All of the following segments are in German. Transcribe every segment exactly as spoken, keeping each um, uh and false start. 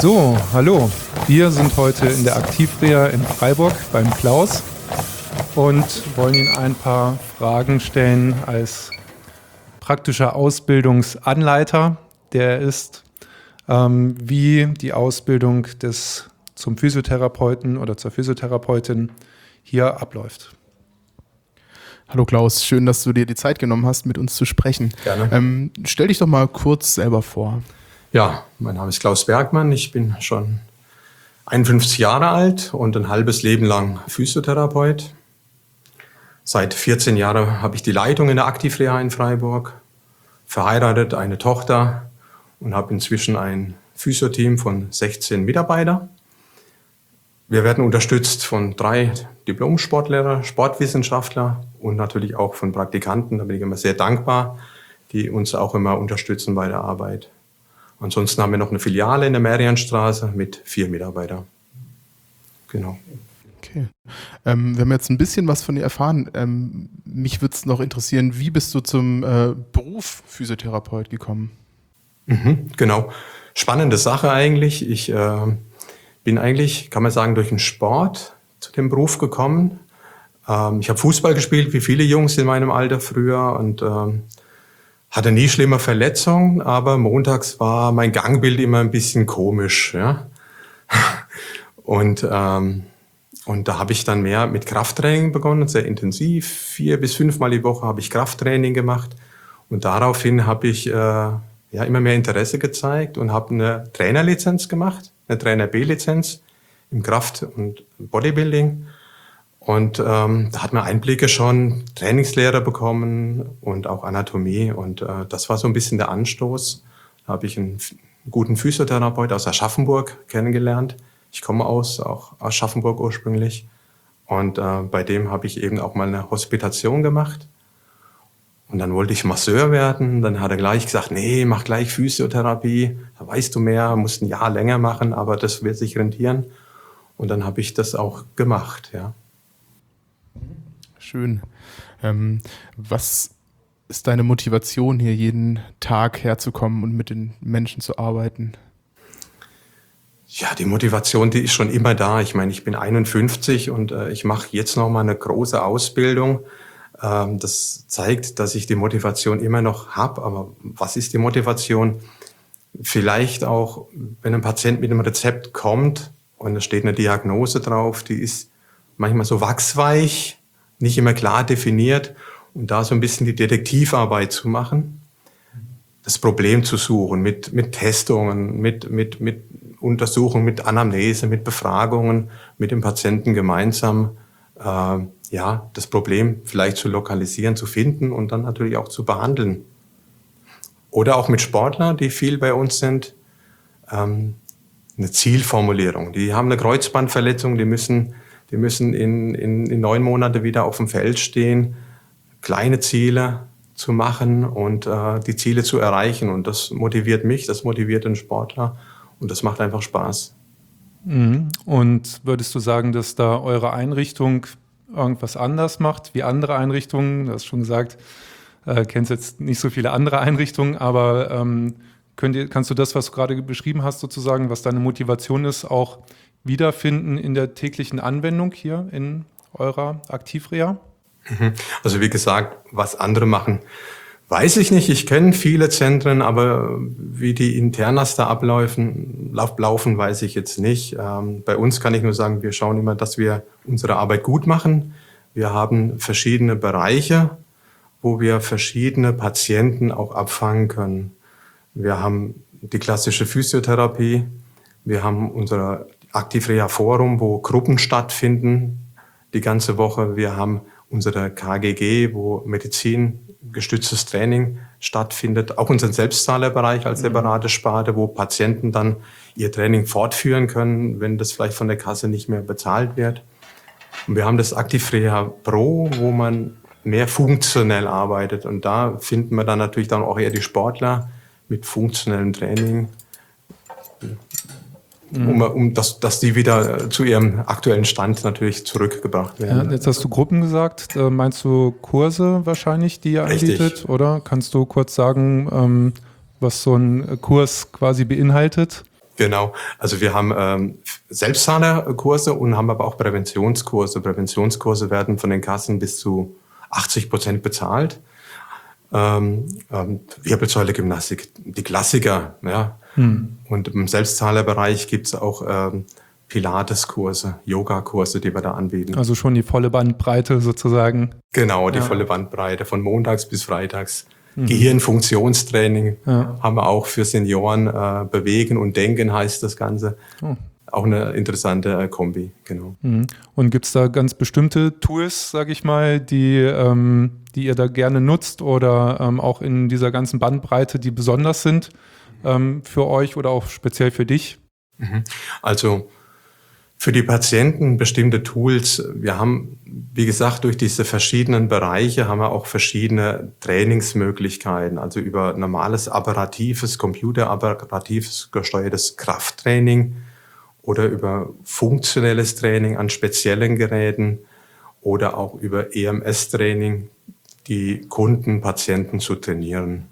So, hallo. Wir sind heute in der Aktivreha in Freiburg beim Klaus und wollen Ihnen ein paar Fragen stellen als praktischer Ausbildungsanleiter, der er ist, ähm, wie die Ausbildung des zum Physiotherapeuten oder zur Physiotherapeutin hier abläuft. Hallo Klaus, schön, dass du dir die Zeit genommen hast, mit uns zu sprechen. Gerne. Ähm, stell dich doch mal kurz selber vor. Ja, mein Name ist Klaus Bergmann. Ich bin schon einundfünfzig Jahre alt und ein halbes Leben lang Physiotherapeut. Seit vierzehn Jahren habe ich die Leitung in der Aktivreha in Freiburg, verheiratet, eine Tochter und habe inzwischen ein Physio-Team von sechzehn Mitarbeitern. Wir werden unterstützt von drei Diplom-Sportlehrer, Sportwissenschaftler und natürlich auch von Praktikanten. Da bin ich immer sehr dankbar, die uns auch immer unterstützen bei der Arbeit. Ansonsten haben wir noch eine Filiale in der Merianstraße mit vier Mitarbeitern. Genau. Okay. Ähm, wir haben jetzt ein bisschen was von dir erfahren. Ähm, mich würde es noch interessieren, wie bist du zum äh, Beruf Physiotherapeut gekommen? Mhm, genau. Spannende Sache eigentlich. Ich äh, bin eigentlich, kann man sagen, durch den Sport zu dem Beruf gekommen. Ähm, ich habe Fußball gespielt, wie viele Jungs in meinem Alter früher und ähm, hatte nie schlimme Verletzungen, aber montags war mein Gangbild immer ein bisschen komisch. Ja? Und, ähm, und da habe ich dann mehr mit Krafttraining begonnen, sehr intensiv. Vier bis fünfmal die Woche habe ich Krafttraining gemacht. Und daraufhin habe ich äh, ja, immer mehr Interesse gezeigt und habe eine Trainerlizenz gemacht, eine Trainer-B-Lizenz im Kraft- und Bodybuilding. Und ähm, da hat man Einblicke schon, Trainingslehre bekommen und auch Anatomie. Und äh, das war so ein bisschen der Anstoß. Da habe ich einen, einen guten Physiotherapeut aus Aschaffenburg kennengelernt. Ich komme aus, auch aus Aschaffenburg ursprünglich. Und äh, bei dem habe ich eben auch mal eine Hospitation gemacht. Und dann wollte ich Masseur werden. Dann hat er gleich gesagt, nee, mach gleich Physiotherapie. Da weißt du mehr, musst ein Jahr länger machen, aber das wird sich rentieren. Und dann habe ich das auch gemacht, ja. Schön. Ähm, was ist deine Motivation, hier jeden Tag herzukommen und mit den Menschen zu arbeiten? Ja, die Motivation, die ist schon immer da. Ich meine, ich bin einundfünfzig und äh, ich mache jetzt noch mal eine große Ausbildung. Ähm, das zeigt, dass ich die Motivation immer noch habe. Aber was ist die Motivation? Vielleicht auch, wenn ein Patient mit einem Rezept kommt und da steht eine Diagnose drauf, die ist manchmal so wachsweich, nicht immer klar definiert und da so ein bisschen die Detektivarbeit zu machen, das Problem zu suchen mit, mit Testungen, mit, mit, mit Untersuchungen, mit Anamnese, mit Befragungen, mit dem Patienten gemeinsam, äh, ja, das Problem vielleicht zu lokalisieren, zu finden und dann natürlich auch zu behandeln. Oder auch mit Sportlern, die viel bei uns sind, ähm, eine Zielformulierung. Die haben eine Kreuzbandverletzung, die müssen Die müssen in, in, in neun Monate wieder auf dem Feld stehen, kleine Ziele zu machen und äh, die Ziele zu erreichen. Und das motiviert mich, das motiviert den Sportler und das macht einfach Spaß. Mhm. Und würdest du sagen, dass da eure Einrichtung irgendwas anders macht wie andere Einrichtungen? Du hast schon gesagt, äh, kennst jetzt nicht so viele andere Einrichtungen, aber ähm, könnt ihr, kannst du das, was du gerade beschrieben hast, sozusagen, was deine Motivation ist, auch wiederfinden in der täglichen Anwendung hier in eurer Aktivreha? Also wie gesagt, was andere machen, weiß ich nicht. Ich kenne viele Zentren, aber wie die Internas da ablaufen, laufen, weiß ich jetzt nicht. Ähm, bei uns kann ich nur sagen, wir schauen immer, dass wir unsere Arbeit gut machen. Wir haben verschiedene Bereiche, wo wir verschiedene Patienten auch abfangen können. Wir haben die klassische Physiotherapie, wir haben unsere Aktivreha Forum, wo Gruppen stattfinden die ganze Woche. Wir haben unsere K G G, wo medizingestütztes Training stattfindet. Auch unseren Selbstzahlerbereich als separate Sparte, wo Patienten dann ihr Training fortführen können, wenn das vielleicht von der Kasse nicht mehr bezahlt wird. Und wir haben das Aktivreha Pro, wo man mehr funktionell arbeitet. Und da finden wir dann natürlich dann auch eher die Sportler mit funktionellem Training, um, um dass, dass die wieder zu ihrem aktuellen Stand natürlich zurückgebracht werden. Ja, jetzt hast du Gruppen gesagt. Äh, meinst du Kurse wahrscheinlich, die ihr Richtig. anbietet? Oder kannst du kurz sagen, ähm, was so ein Kurs quasi beinhaltet? Genau, also wir haben ähm, Selbstzahlerkurse und haben aber auch Präventionskurse. Präventionskurse werden von den Kassen bis zu achtzig Prozent bezahlt. Ähm, ähm, Wirbelsäule-Gymnastik, die Klassiker. Ja. Hm. Und im Selbstzahlerbereich gibt es auch ähm, Pilates-Kurse, Yoga-Kurse, die wir da anbieten. Also schon die volle Bandbreite sozusagen. Genau, die ja. volle Bandbreite von montags bis freitags. Mhm. Gehirnfunktionstraining ja. haben wir auch für Senioren. Äh, Bewegen und Denken heißt das Ganze. Oh. Auch eine interessante äh, Kombi, genau. Mhm. Und gibt es da ganz bestimmte Tools, sage ich mal, die, ähm, die ihr da gerne nutzt oder ähm, auch in dieser ganzen Bandbreite, die besonders sind ähm, für euch oder auch speziell für dich? Mhm. Also für die Patienten bestimmte Tools. Wir haben, wie gesagt, durch diese verschiedenen Bereiche haben wir auch verschiedene Trainingsmöglichkeiten. Also über normales apparatives, computerapparatives gesteuertes Krafttraining oder über funktionelles Training an speziellen Geräten oder auch über E M S-Training, die Kunden, Patienten zu trainieren.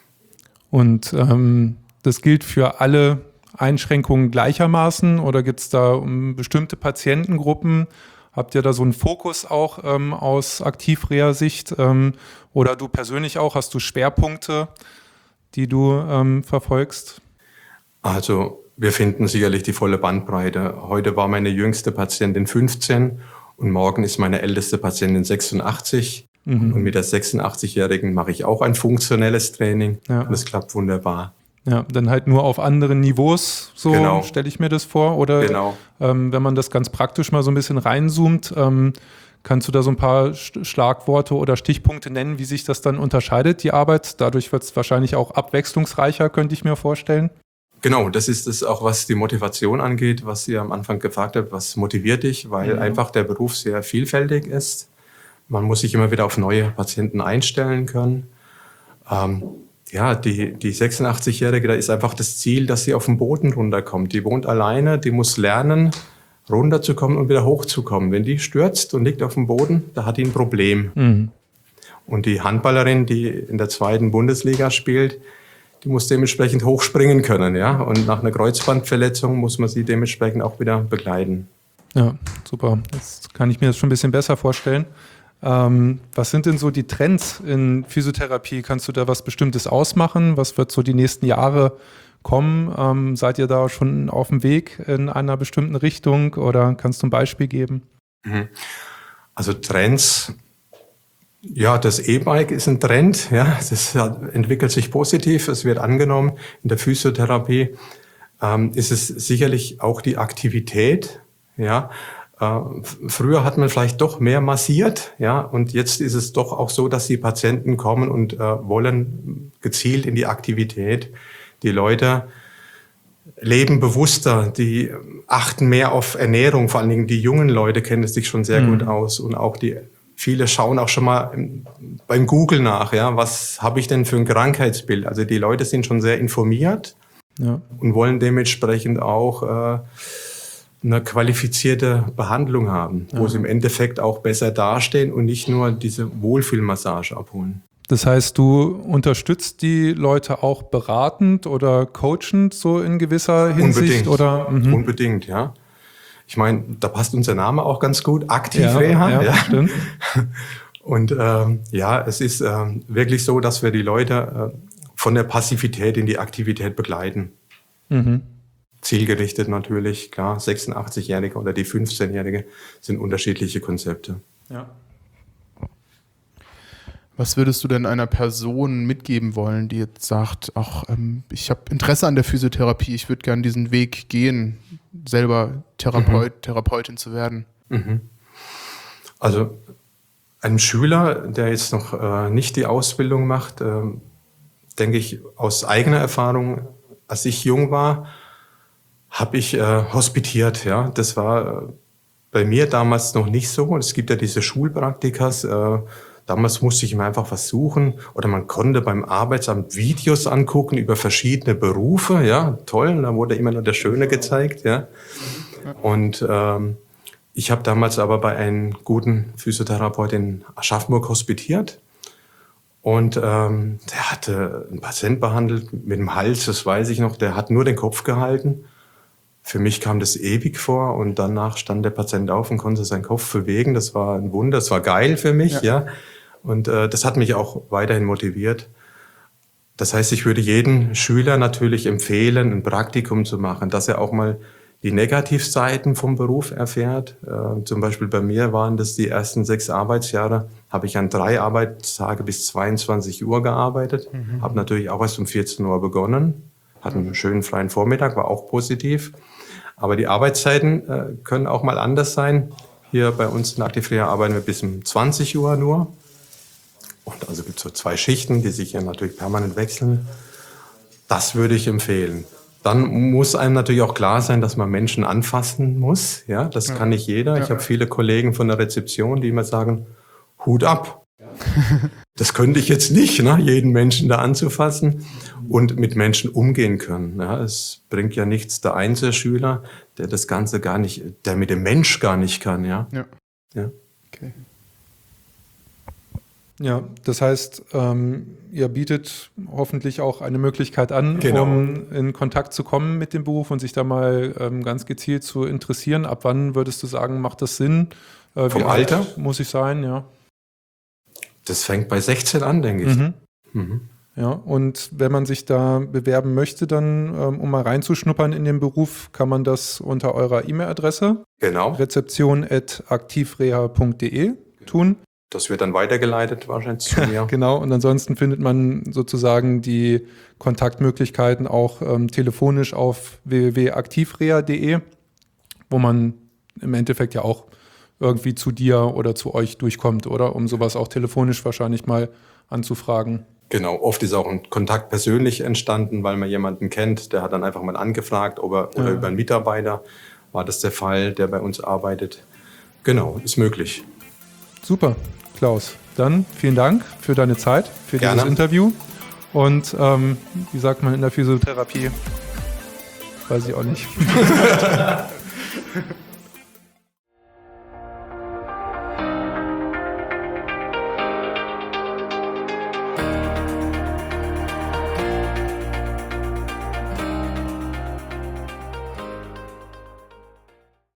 Und ähm, das gilt für alle Einschränkungen gleichermaßen oder gibt es da um bestimmte Patientengruppen? Habt ihr da so einen Fokus auch ähm, aus Aktivreha-Sicht ähm, oder du persönlich auch? Hast du Schwerpunkte, die du ähm, verfolgst? Also wir finden sicherlich die volle Bandbreite. Heute war meine jüngste Patientin fünfzehn und morgen ist meine älteste Patientin sechsundachtzig. Mhm. Und mit der sechsundachtzigjährigen mache ich auch ein funktionelles Training. Ja. Und das klappt wunderbar. Ja, dann halt nur auf anderen Niveaus, so genau. stelle ich mir das vor. Oder genau. ähm, wenn man das ganz praktisch mal so ein bisschen reinzoomt, ähm, kannst du da so ein paar Schlagworte oder Stichpunkte nennen, wie sich das dann unterscheidet, die Arbeit? Dadurch wird es wahrscheinlich auch abwechslungsreicher, könnte ich mir vorstellen. Genau, das ist es auch, was die Motivation angeht, was ihr am Anfang gefragt habt, was motiviert dich, weil mhm. einfach der Beruf sehr vielfältig ist. Man muss sich immer wieder auf neue Patienten einstellen können. Ähm, Ja, die, die sechsundachtzigjährige, da ist einfach das Ziel, dass sie auf den Boden runterkommt. Die wohnt alleine, die muss lernen, runterzukommen und wieder hochzukommen. Wenn die stürzt und liegt auf dem Boden, da hat die ein Problem. Mhm. Und die Handballerin, die in der zweiten Bundesliga spielt, die muss dementsprechend hochspringen können. Ja? Und nach einer Kreuzbandverletzung muss man sie dementsprechend auch wieder begleiten. Ja, super. Jetzt kann ich mir das schon ein bisschen besser vorstellen. Ähm, was sind denn so die Trends in Physiotherapie? Kannst du da was Bestimmtes ausmachen? Was wird so die nächsten Jahre kommen? Ähm, seid ihr da schon auf dem Weg in einer bestimmten Richtung oder kannst du ein Beispiel geben? Also Trends, ja, das E-Bike ist ein Trend, ja, das entwickelt sich positiv, es wird angenommen. In der Physiotherapie ähm, ist es sicherlich auch die Aktivität, ja. Uh, früher hat man vielleicht doch mehr massiert, ja, und jetzt ist es doch auch so, dass die Patienten kommen und uh, wollen gezielt in die Aktivität. Die Leute leben bewusster, die achten mehr auf Ernährung, vor allen Dingen die jungen Leute kennen es sich schon sehr mhm. gut aus und auch die viele schauen auch schon mal beim Google nach, ja, was habe ich denn für ein Krankheitsbild? Also die Leute sind schon sehr informiert ja. und wollen dementsprechend auch uh, eine qualifizierte Behandlung haben, wo ja. sie im Endeffekt auch besser dastehen und nicht nur diese Wohlfühlmassage abholen. Das heißt, du unterstützt die Leute auch beratend oder coachend so in gewisser Hinsicht? Unbedingt, oder? Mhm. Unbedingt, ja. Ich meine, da passt unser Name auch ganz gut, Aktivreha. Ja, ja, ja. Stimmt. Und ähm, ja, es ist ähm, wirklich so, dass wir die Leute äh, von der Passivität in die Aktivität begleiten. Mhm. Zielgerichtet natürlich, klar, sechsundachtzigjährige oder die fünfzehnjährige sind unterschiedliche Konzepte. Ja. Was würdest du denn einer Person mitgeben wollen, die jetzt sagt, ach, ähm, ich habe Interesse an der Physiotherapie, ich würde gerne diesen Weg gehen, selber Therapeut, mhm. Therapeutin zu werden? Mhm. Also einem Schüler, der jetzt noch äh, nicht die Ausbildung macht, äh, denke ich aus eigener Erfahrung, als ich jung war, habe ich äh, hospitiert. Ja, das war äh, bei mir damals noch nicht so. Es gibt ja diese Schulpraktikas. Äh, damals musste ich mir einfach was suchen oder man konnte beim Arbeitsamt Videos angucken über verschiedene Berufe. Ja, toll. Da wurde immer nur der Schöne gezeigt. Ja, und ähm, ich habe damals aber bei einem guten Physiotherapeut in Aschaffenburg hospitiert. Und ähm, der hatte einen Patienten behandelt mit dem Hals, das weiß ich noch, der hat nur den Kopf gehalten. für mich kam das ewig vor und danach stand der Patient auf und konnte seinen Kopf bewegen. Das war ein Wunder, das war geil für mich, ja. ja. Und äh, das hat mich auch weiterhin motiviert. Das heißt, ich würde jedem Schüler natürlich empfehlen, ein Praktikum zu machen, dass er auch mal die Negativseiten vom Beruf erfährt. Äh, zum Beispiel bei mir waren das die ersten sechs Arbeitsjahre, habe ich an drei Arbeitstage bis zweiundzwanzig Uhr gearbeitet, mhm. habe natürlich auch erst um vierzehn Uhr begonnen, hatte einen schönen freien Vormittag, war auch positiv. Aber die Arbeitszeiten äh, können auch mal anders sein. Hier bei uns in Aktivreha arbeiten wir bis um zwanzig Uhr nur. Und also gibt es so zwei Schichten, die sich ja natürlich permanent wechseln. Das würde ich empfehlen. Dann muss einem natürlich auch klar sein, dass man Menschen anfassen muss. Ja, das ja. kann nicht jeder. Ich ja. habe viele Kollegen von der Rezeption, die immer sagen, Hut ab. Das könnte ich jetzt nicht, ne? jeden Menschen da anzufassen und mit Menschen umgehen können. Ja, es bringt ja nichts, der Einzelschüler, der das Ganze gar nicht, der mit dem Mensch gar nicht kann. Ja. Ja. ja. Okay. Ja, das heißt, ähm, ihr bietet hoffentlich auch eine Möglichkeit an, genau. um in Kontakt zu kommen mit dem Beruf und sich da mal ähm, ganz gezielt zu interessieren. Ab wann würdest du sagen, macht das Sinn? Äh, Vom Alter? Muss ich sein, ja. Das fängt bei sechzehn an, denke ich. Mhm. Mhm. Ja, und wenn man sich da bewerben möchte, dann, ähm, um mal reinzuschnuppern in den Beruf, kann man das unter eurer E-Mail-Adresse genau. rezeption at aktivreha punkt de tun. Das wird dann weitergeleitet wahrscheinlich zu mir. Genau, und ansonsten findet man sozusagen die Kontaktmöglichkeiten auch ähm, telefonisch auf w w w punkt aktivreha punkt de, wo man im Endeffekt ja auch irgendwie zu dir oder zu euch durchkommt, oder? Um sowas auch telefonisch wahrscheinlich mal anzufragen. Genau, oft ist auch ein Kontakt persönlich entstanden, weil man jemanden kennt, der hat dann einfach mal angefragt, ob er, oder ja. über einen Mitarbeiter war das der Fall, der bei uns arbeitet. Genau, ist möglich. Super, Klaus. Dann vielen Dank für deine Zeit, für Gerne. dieses Interview. Und ähm, wie sagt man in der Physiotherapie? Weiß ich auch nicht.